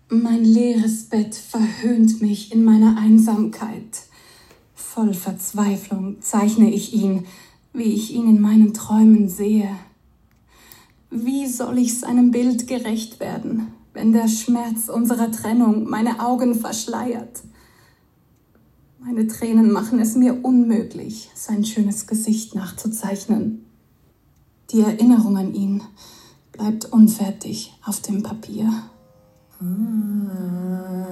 Mein leeres Bett verhöhnt mich in meiner Einsamkeit. Voll Verzweiflung zeichne ich ihn, wie ich ihn in meinen Träumen sehe. Wie soll ich seinem Bild gerecht werden, wenn der Schmerz unserer Trennung meine Augen verschleiert? Meine Tränen machen es mir unmöglich, sein schönes Gesicht nachzuzeichnen. Die Erinnerung an ihn bleibt unfertig auf dem Papier.